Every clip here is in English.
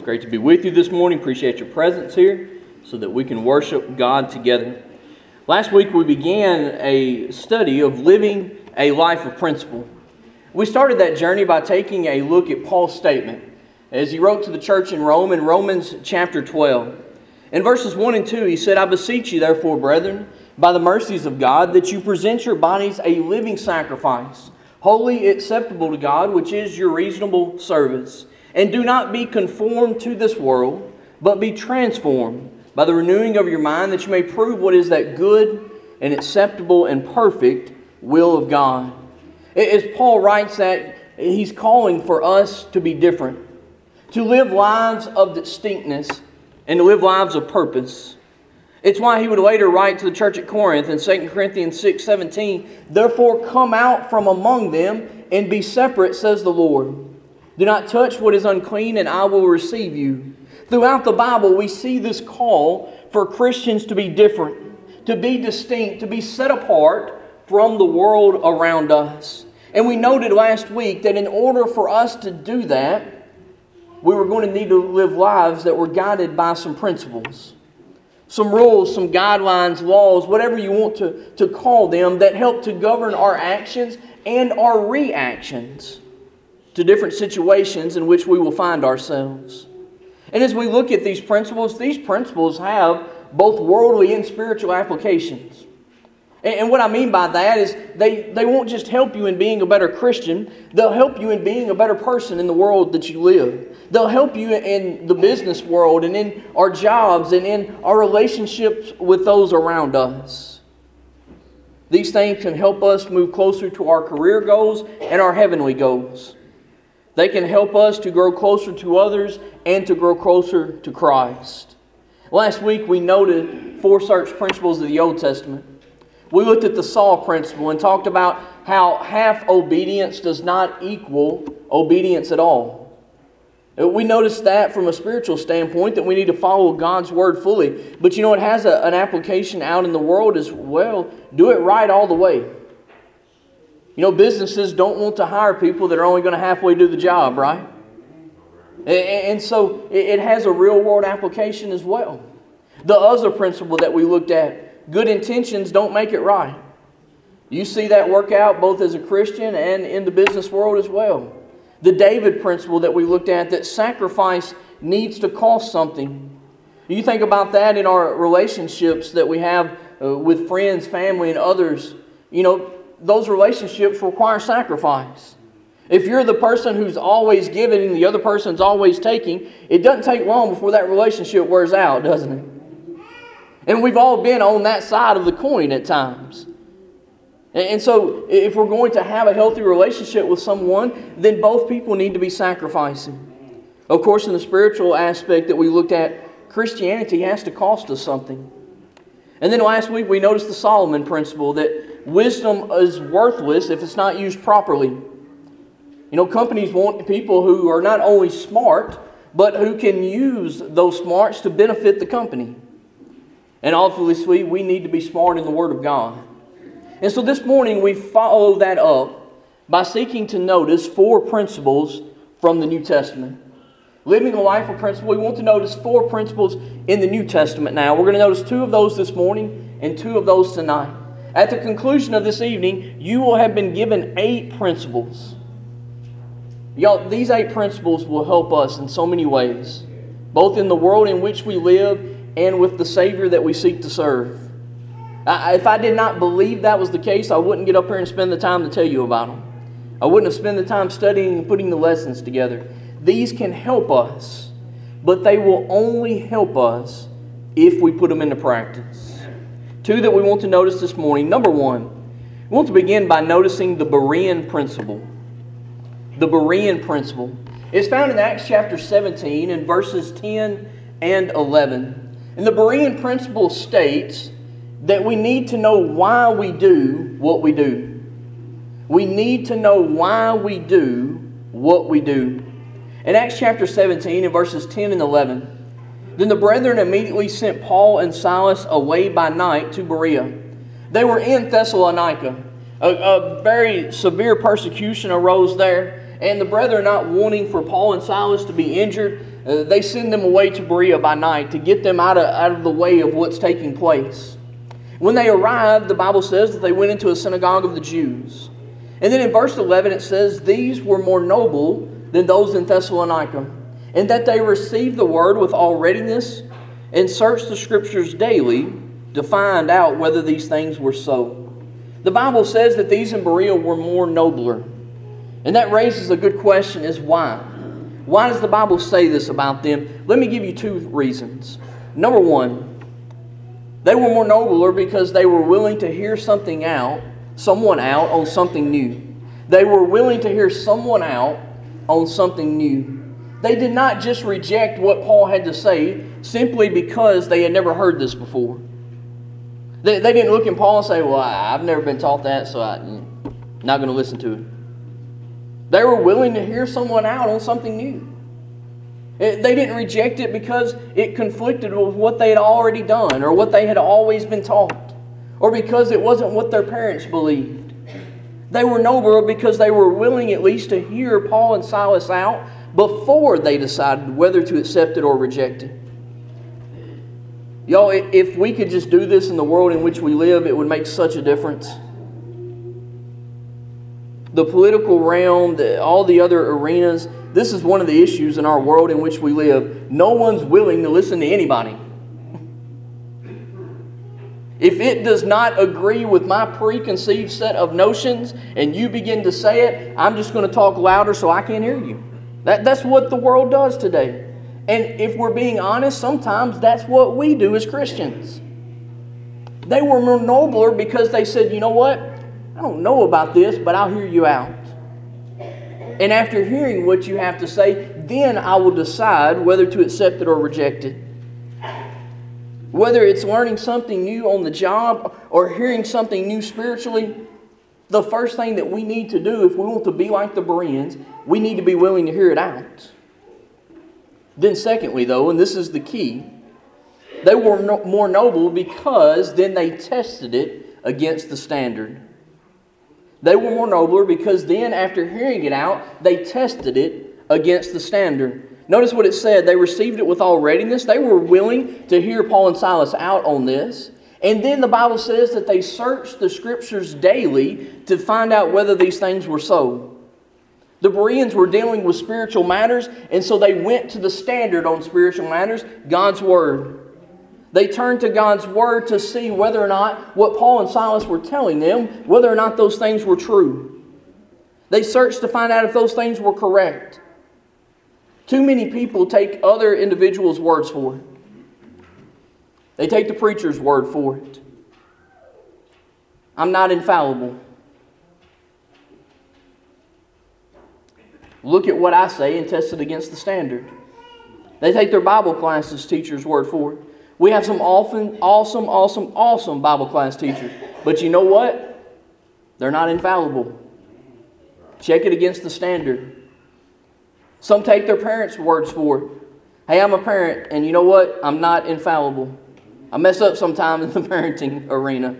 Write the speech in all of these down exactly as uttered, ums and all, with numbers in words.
Great to be with you this morning. Appreciate your presence here so that we can worship God together. Last week we began a study of living a life of principle. We started that journey by taking a look at Paul's statement as he wrote to the church in Rome in Romans chapter twelve. In verses one and two he said, "I beseech you therefore, brethren, by the mercies of God, that you present your bodies a living sacrifice, holy, acceptable to God, which is your reasonable service. And do not be conformed to this world, but be transformed by the renewing of your mind, that you may prove what is that good and acceptable and perfect will of God." As Paul writes that, he's calling for us to be different, to live lives of distinctness and to live lives of purpose. It's why he would later write to the church at Corinth in Second Corinthians six seventeen, "Therefore come out from among them and be separate, says the Lord. Do not touch what is unclean, and I will receive you." Throughout the Bible, we see this call for Christians to be different, to be distinct, to be set apart from the world around us. And we noted last week that in order for us to do that, we were going to need to live lives that were guided by some principles. Some rules, some guidelines, laws, whatever you want to, to call them, that help to govern our actions and our reactions to different situations in which we will find ourselves. And as we look at these principles, these principles have both worldly and spiritual applications. And, and what I mean by that is they, they won't just help you in being a better Christian, they'll help you in being a better person in the world that you live. They'll help you in the business world and in our jobs and in our relationships with those around us. These things can help us move closer to our career goals and our heavenly goals. They can help us to grow closer to others and to grow closer to Christ. Last week we noted four such principles of the Old Testament. We looked at the Saul principle and talked about how half obedience does not equal obedience at all. We noticed that from a spiritual standpoint, that we need to follow God's Word fully. But you know, it has a, an application out in the world as well. Do it right all the way. You know, businesses don't want to hire people that are only going to halfway do the job, right? And so it has a real world application as well. The other principle that we looked at, good intentions don't make it right. You see that work out both as a Christian and in the business world as well. The David principle that we looked at, that sacrifice needs to cost something. You think about that in our relationships that we have uh, with friends, family, and others. You know, those relationships require sacrifice. If you're the person who's always giving and the other person's always taking, it doesn't take long before that relationship wears out, doesn't it? And we've all been on that side of the coin at times. And so if we're going to have a healthy relationship with someone, then both people need to be sacrificing. Of course, in the spiritual aspect that we looked at, Christianity has to cost us something. And then last week we noticed the Solomon principle, that wisdom is worthless if it's not used properly. You know, companies want people who are not only smart, but who can use those smarts to benefit the company. And obviously, we need to be smart in the Word of God. And so this morning we follow that up by seeking to notice four principles from the New Testament. Living a life of principle, we want to notice four principles in the New Testament now. We're going to notice two of those this morning and two of those tonight. At the conclusion of this evening, you will have been given eight principles. Y'all, these eight principles will help us in so many ways, both in the world in which we live and with the Savior that we seek to serve. I, if I did not believe that was the case, I wouldn't get up here and spend the time to tell you about them. I wouldn't have spent the time studying and putting the lessons together. These can help us, but they will only help us if we put them into practice. Two that we want to notice this morning. Number one, we want to begin by noticing the Berean principle. The Berean principle. It's found in Acts chapter seventeen in verses ten and eleven. And the Berean principle states that we need to know why we do what we do. We need to know why we do what we do. In Acts chapter seventeen, in verses ten and eleven, then the brethren immediately sent Paul and Silas away by night to Berea. They were in Thessalonica. A, a very severe persecution arose there, And the brethren, not wanting for Paul and Silas to be injured, uh, they send them away to Berea by night to get them out of, out of the way of what's taking place. When they arrived, the Bible says that they went into a synagogue of the Jews. And then in verse eleven it says, these were more noble than those in Thessalonica, and that they received the word with all readiness and searched the Scriptures daily to find out whether these things were so. The Bible says that these in Berea were more nobler. And that raises a good question, is why? Why does the Bible say this about them? Let me give you two reasons. Number one, they were more nobler because they were willing to hear something out, someone out on something new. They were willing to hear someone out on something new. They did not just reject what Paul had to say simply because they had never heard this before. They, they didn't look at Paul and say, well, I've never been taught that, so I'm not going to listen to it. They were willing to hear someone out on something new. It, they didn't reject it because it conflicted with what they had already done or what they had always been taught, or because it wasn't what their parents believed. They were noble because they were willing at least to hear Paul and Silas out before they decided whether to accept it or reject it. Y'all, if we could just do this in the world in which we live, it would make such a difference. The political realm, the, all the other arenas, this is one of the issues in our world in which we live. No one's willing to listen to anybody. If it does not agree with my preconceived set of notions and you begin to say it, I'm just going to talk louder so I can't hear you. That, that's what the world does today. And if we're being honest, sometimes that's what we do as Christians. They were more nobler because they said, you know what? I don't know about this, but I'll hear you out. And after hearing what you have to say, then I will decide whether to accept it or reject it. Whether it's learning something new on the job or hearing something new spiritually, the first thing that we need to do if we want to be like the Bereans, we need to be willing to hear it out. Then secondly, though, and this is the key, they were no, more noble because then they tested it against the standard. They were more nobler because then after hearing it out, they tested it against the standard. Notice what it said. They received it with all readiness. They were willing to hear Paul and Silas out on this. And then the Bible says that they searched the Scriptures daily to find out whether these things were so. The Bereans were dealing with spiritual matters, and so they went to the standard on spiritual matters, God's Word. They turned to God's Word to see whether or not what Paul and Silas were telling them, whether or not those things were true. They searched to find out if those things were correct. Too many people take other individuals' words for it. They take the preacher's word for it. I'm not infallible. Look at what I say and test it against the standard. They take their Bible classes teacher's word for it. We have some often awesome, awesome, awesome Bible class teachers. But you know what? They're not infallible. Check it against the standard. Some take their parents' words for it. Hey, I'm a parent, and you know what? I'm not infallible. I mess up sometimes in the parenting arena.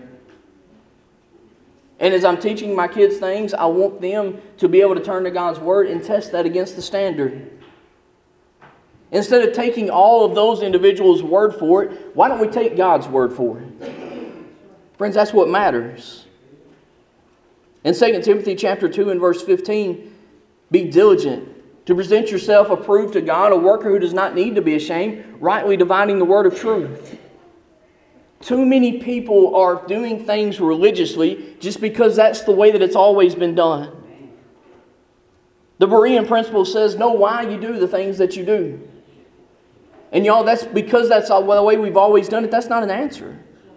And as I'm teaching my kids things, I want them to be able to turn to God's Word and test that against the standard. Instead of taking all of those individuals' word for it, why don't we take God's word for it? Friends, that's what matters. In Second Timothy chapter two and verse fifteen, be diligent to present yourself approved to God, a worker who does not need to be ashamed, rightly dividing the word of truth. Too many people are doing things religiously just because that's the way that it's always been done. The Berean principle says, know why you do the things that you do. And y'all, that's because that's the way we've always done it. That's not an answer.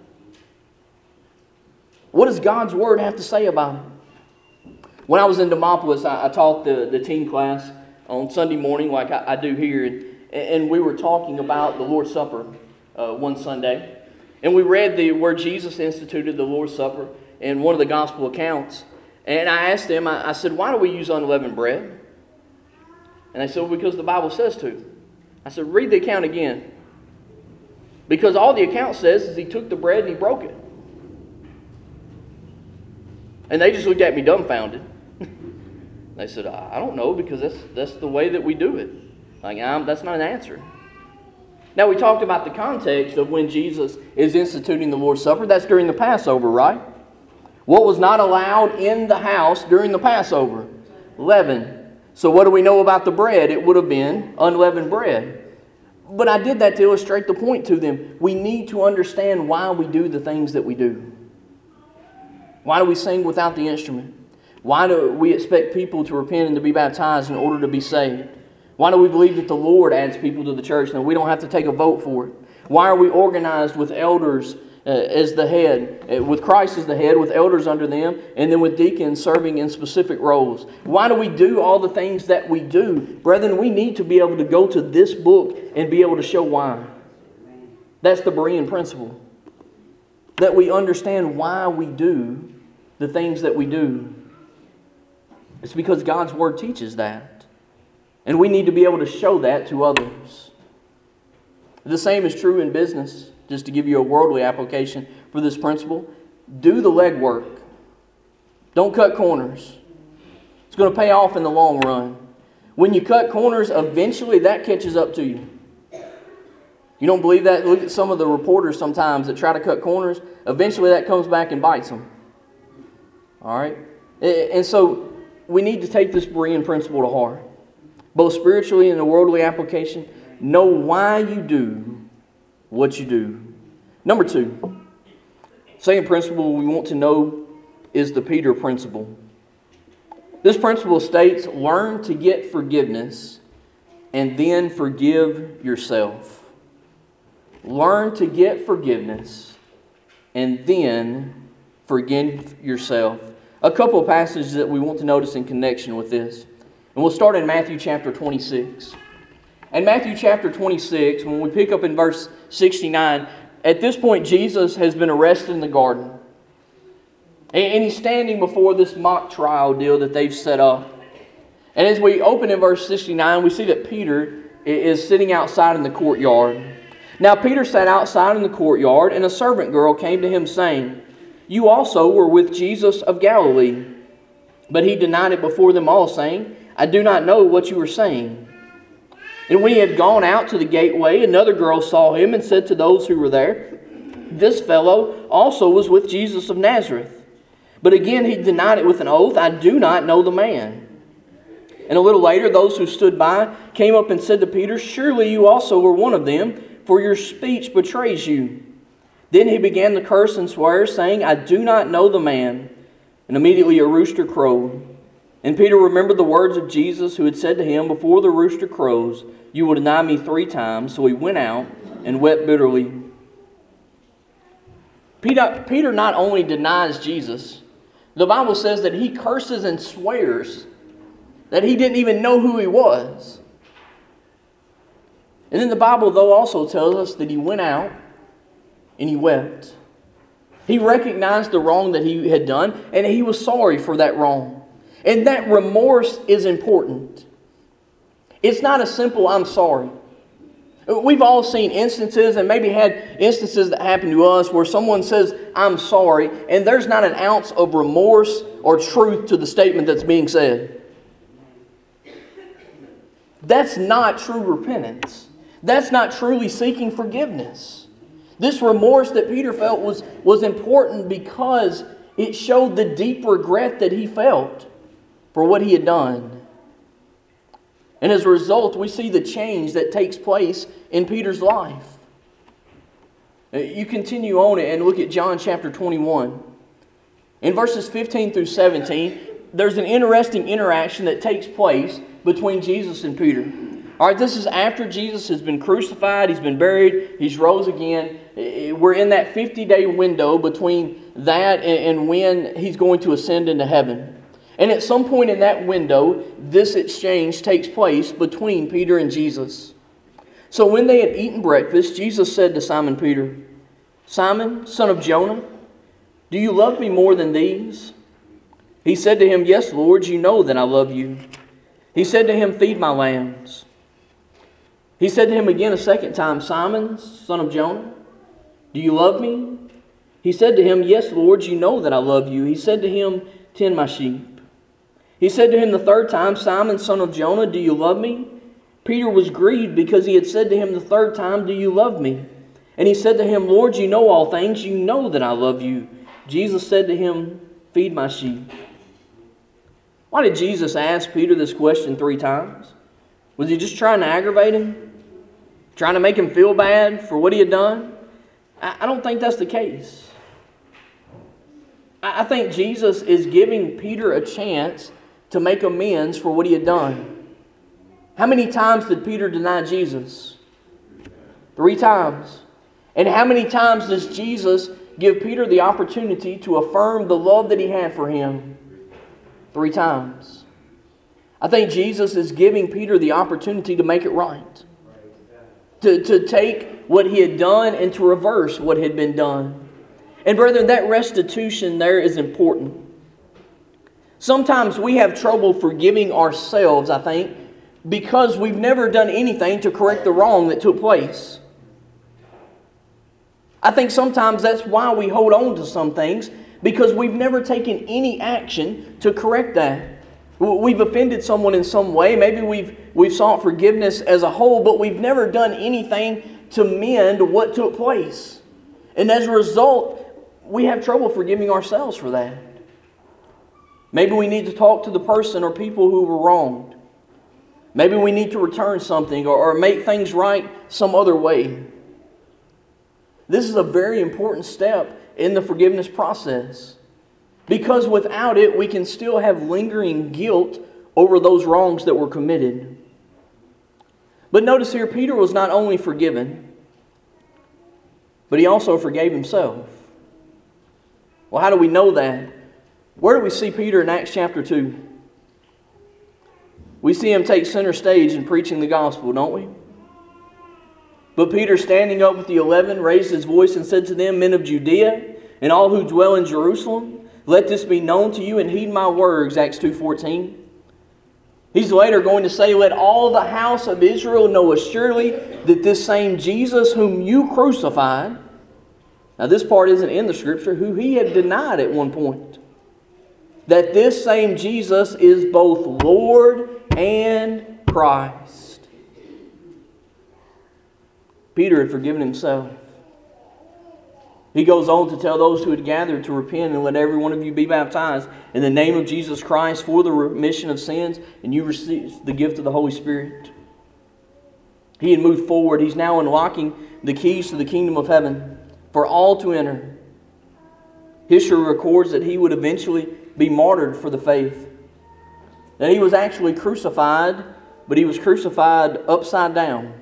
What does God's Word have to say about it? When I was in Demopolis, I, I taught the, the teen class on Sunday morning like I, I do here. And, and we were talking about the Lord's Supper uh, one Sunday. And we read the where Jesus instituted the Lord's Supper in one of the gospel accounts. And I asked them, I, I said, why do we use unleavened bread? And they said, well, because the Bible says to. I said, read the account again. Because all the account says is he took the bread and he broke it. And they just looked at me dumbfounded. They said, I don't know, because that's that's the way that we do it. Like, I'm, that's not an answer. Now, we talked about the context of when Jesus is instituting the Lord's Supper. That's during the Passover, right? What was not allowed in the house during the Passover? Leaven. So what do we know about the bread? It would have been unleavened bread. But I did that to illustrate the point to them. We need to understand why we do the things that we do. Why do we sing without the instrument? Why do we expect people to repent and to be baptized in order to be saved? Why do we believe that the Lord adds people to the church and we don't have to take a vote for it? Why are we organized with elders uh, as the head, uh, with Christ as the head, with elders under them, and then with deacons serving in specific roles? Why do we do all the things that we do? Brethren, we need to be able to go to this book and be able to show why. That's the Berean principle. That we understand why we do the things that we do. It's because God's Word teaches that. And we need to be able to show that to others. The same is true in business. Just to give you a worldly application for this principle, do the legwork. Don't cut corners. It's going to pay off in the long run. When you cut corners, eventually that catches up to you. You don't believe that? Look at some of the reporters sometimes that try to cut corners. Eventually that comes back and bites them. All right? And so we need to take this Berean principle to heart. Both spiritually and in a worldly application. Know why you do what you do. Number two. Second principle we want to know is the Peter principle. This principle states, learn to get forgiveness and then forgive yourself. Learn to get forgiveness and then forgive yourself. A couple of passages that we want to notice in connection with this. And we'll start in Matthew chapter twenty-six. In Matthew chapter twenty-six, when we pick up in verse sixty-nine, at this point Jesus has been arrested in the garden. And he's standing before this mock trial deal that they've set up. And as we open in verse sixty-nine, we see that Peter is sitting outside in the courtyard. Now Peter sat outside in the courtyard, and a servant girl came to him saying, "You also were with Jesus of Galilee." But he denied it before them all, saying, "I do not know what you are saying." And when he had gone out to the gateway, another girl saw him and said to those who were there, "This fellow also was with Jesus of Nazareth." But again he denied it with an oath, "I do not know the man." And a little later those who stood by came up and said to Peter, "Surely you also were one of them, for your speech betrays you." Then he began to curse and swear, saying, "I do not know the man." And immediately a rooster crowed. And Peter remembered the words of Jesus, who had said to him, "Before the rooster crows, you will deny me three times." So he went out and wept bitterly. Peter, Peter not only denies Jesus, the Bible says that he curses and swears that he didn't even know who he was. And then the Bible, though, also tells us that he went out and he wept. He recognized the wrong that he had done, and he was sorry for that wrong. And that remorse is important. It's not a simple "I'm sorry." We've all seen instances, and maybe had instances that happen to us, where someone says, "I'm sorry," and there's not an ounce of remorse or truth to the statement that's being said. That's not true repentance. That's not truly seeking forgiveness. This remorse that Peter felt was, was important because it showed the deep regret that he felt for what he had done. And as a result, we see the change that takes place in Peter's life. You continue on and look at John chapter twenty-one. In verses fifteen through seventeen, there's an interesting interaction that takes place between Jesus and Peter. All right, this is after Jesus has been crucified, he's been buried, he's rose again. We're in that fifty-day window between that and when he's going to ascend into heaven. And at some point in that window, this exchange takes place between Peter and Jesus. So when they had eaten breakfast, Jesus said to Simon Peter, "Simon, son of Jonah, do you love me more than these?" He said to him, "Yes, Lord, you know that I love you." He said to him, "Feed my lambs." He said to him again a second time, "Simon, son of Jonah, do you love me?" He said to him, "Yes, Lord, you know that I love you." He said to him, "Tend my sheep." He said to him the third time, Simon, son of Jonah, do you love me? Peter was grieved because he had said to him the third time, do you love me? And he said to him, Lord, you know all things. You know that I love you. Jesus said to him, feed my sheep. Why did Jesus ask Peter this question three times? Was he just trying to aggravate him? Trying to make him feel bad for what he had done? I don't think that's the case. I think Jesus is giving Peter a chance to make amends for what he had done. How many times did Peter deny Jesus? Three times. And how many times does Jesus give Peter the opportunity to affirm the love that he had for him? Three times. I think Jesus is giving Peter the opportunity to make it right. To, to take what he had done and to reverse what had been done. And brethren, that restitution there is important. Sometimes we have trouble forgiving ourselves, I think, because we've never done anything to correct the wrong that took place. I think sometimes that's why we hold on to some things, because we've never taken any action to correct that. We've offended someone in some way. Maybe we've, we've sought forgiveness as a whole, but we've never done anything to mend what took place. And as a result, we have trouble forgiving ourselves for that. Maybe we need to talk to the person or people who were wronged. Maybe we need to return something or, or make things right some other way. This is a very important step in the forgiveness process. Because without it, we can still have lingering guilt over those wrongs that were committed. But notice here, Peter was not only forgiven, but he also forgave himself. Well, how do we know that? Where do we see Peter in Acts chapter two? We see him take center stage in preaching the gospel, don't we? But Peter, standing up with the eleven, raised his voice and said to them, Men of Judea, and all who dwell in Jerusalem, let this be known to you and heed my words, Acts two fourteen. He's later going to say, Let all the house of Israel know assuredly that this same Jesus whom you crucified, now this part isn't in the Scripture, who he had denied at one point, that this same Jesus is both Lord and Christ. Peter had forgiven himself. He goes on to tell those who had gathered to repent and let every one of you be baptized in the name of Jesus Christ for the remission of sins, and you receive the gift of the Holy Spirit. He had moved forward. He's now unlocking the keys to the kingdom of heaven for all to enter. History records that he would eventually be martyred for the faith. That he was actually crucified, but he was crucified upside down.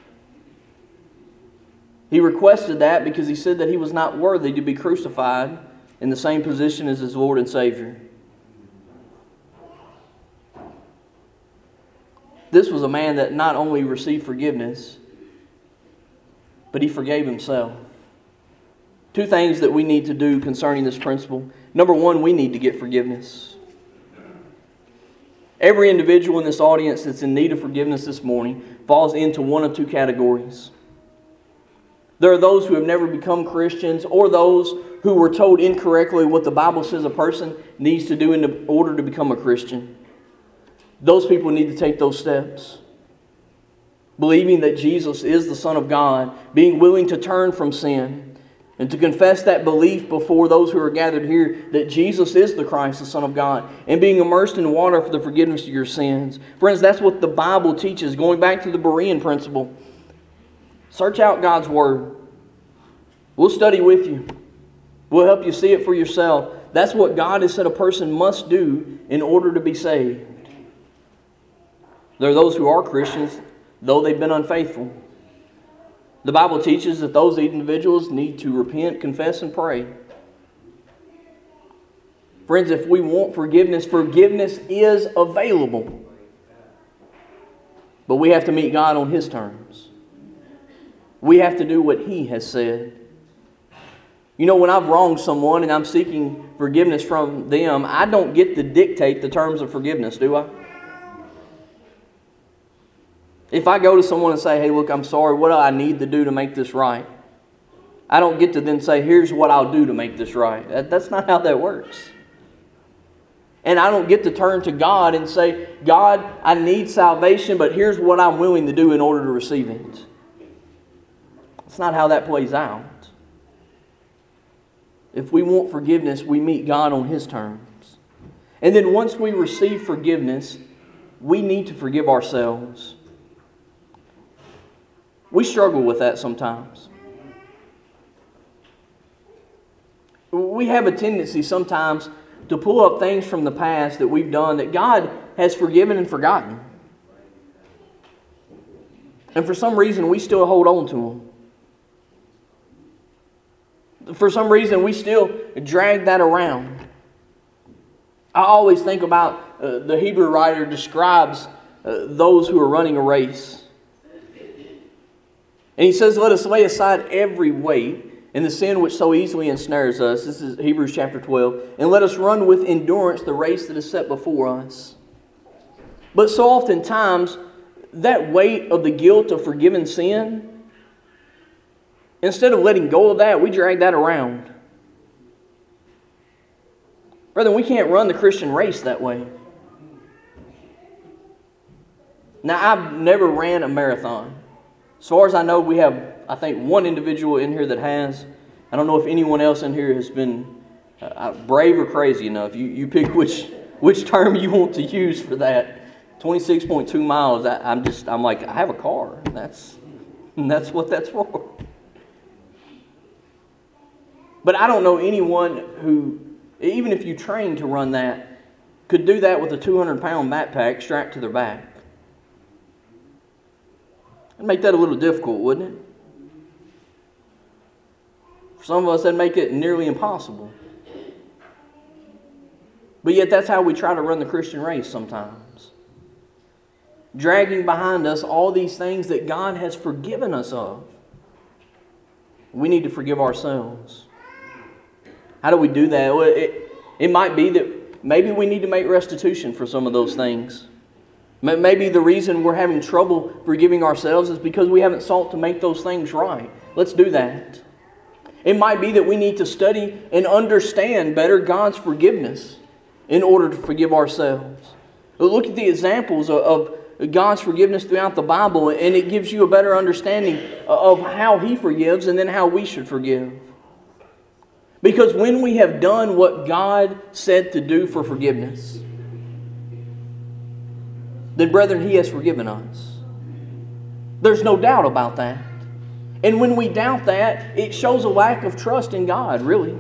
He requested that because he said that he was not worthy to be crucified in the same position as his Lord and Savior. This was a man that not only received forgiveness, but he forgave himself. Two things that we need to do concerning this principle. Number one, we need to get forgiveness. Every individual in this audience that's in need of forgiveness this morning falls into one of two categories. There are those who have never become Christians, or those who were told incorrectly what the Bible says a person needs to do in order to become a Christian. Those people need to take those steps. Believing that Jesus is the Son of God, being willing to turn from sin, and to confess that belief before those who are gathered here that Jesus is the Christ, the Son of God, and being immersed in water for the forgiveness of your sins. Friends, that's what the Bible teaches. Going back to the Berean principle, search out God's Word. We'll study with you. We'll help you see it for yourself. That's what God has said a person must do in order to be saved. There are those who are Christians, though they've been unfaithful. The Bible teaches that those individuals need to repent, confess, and pray. Friends, if we want forgiveness, forgiveness is available. But we have to meet God on His terms. We have to do what He has said. You know, when I've wronged someone and I'm seeking forgiveness from them, I don't get to dictate the terms of forgiveness, do I? If I go to someone and say, hey, look, I'm sorry, what do I need to do to make this right? I don't get to then say, here's what I'll do to make this right. That, that's not how that works. And I don't get to turn to God and say, God, I need salvation, but here's what I'm willing to do in order to receive it. That's not how that plays out. If we want forgiveness, we meet God on His terms. And then once we receive forgiveness, we need to forgive ourselves. We struggle with that sometimes. We have a tendency sometimes to pull up things from the past that we've done that God has forgiven and forgotten. And for some reason, we still hold on to them. For some reason, we still drag that around. I always think about uh, the Hebrew writer describes uh, those who are running a race. And he says, let us lay aside every weight and the sin which so easily ensnares us. This is Hebrews chapter twelve. And let us run with endurance the race that is set before us. But so oftentimes, that weight of the guilt of forgiven sin, instead of letting go of that, we drag that around. Brethren, we can't run the Christian race that way. Now, I've never ran a marathon. As far as I know, we have, I think, one individual in here that has. I don't know if anyone else in here has been uh, brave or crazy enough. You you pick which which term you want to use for that. twenty-six point two miles. I, I'm just I'm like I have a car. That's that's what that's for. But I don't know anyone who, even if you train to run that, could do that with a two hundred pound backpack strapped to their back. It'd make that a little difficult, wouldn't it? For some of us, that'd make it nearly impossible. But yet that's how we try to run the Christian race sometimes. Dragging behind us all these things that God has forgiven us of. We need to forgive ourselves. How do we do that? Well, it, it might be that maybe we need to make restitution for some of those things. Maybe the reason we're having trouble forgiving ourselves is because we haven't sought to make those things right. Let's do that. It might be that we need to study and understand better God's forgiveness in order to forgive ourselves. Look at the examples of God's forgiveness throughout the Bible, and it gives you a better understanding of how He forgives and then how we should forgive. Because when we have done what God said to do for forgiveness, then, brethren, He has forgiven us. There's no doubt about that. And when we doubt that, it shows a lack of trust in God, really.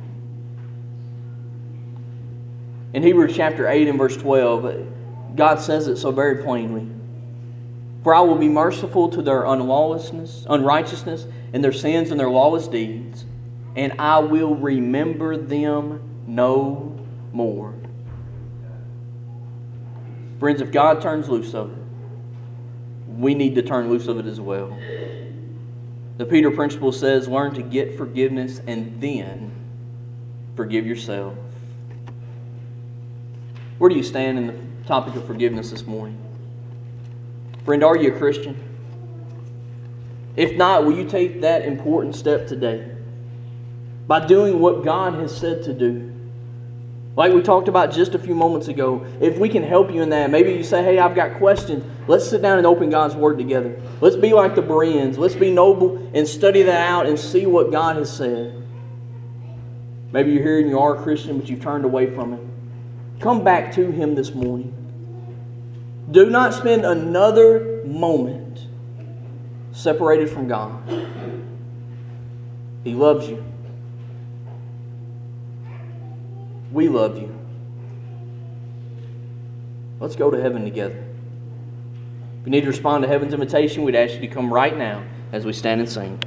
In Hebrews chapter eight and verse twelve, God says it so very plainly. For I will be merciful to their unlawlessness, unrighteousness, and their sins and their lawless deeds, and I will remember them no more. Friends, if God turns loose of it, we need to turn loose of it as well. The Peter Principle says, learn to get forgiveness and then forgive yourself. Where do you stand in the topic of forgiveness this morning? Friend, are you a Christian? If not, will you take that important step today by doing what God has said to do? Like we talked about just a few moments ago, if we can help you in that, maybe you say, hey, I've got questions. Let's sit down and open God's Word together. Let's be like the Bereans. Let's be noble and study that out and see what God has said. Maybe you're here and you are a Christian, but you've turned away from Him. Come back to Him this morning. Do not spend another moment separated from God. He loves you. We love you. Let's go to heaven together. If you need to respond to heaven's invitation, we'd ask you to come right now as we stand and sing.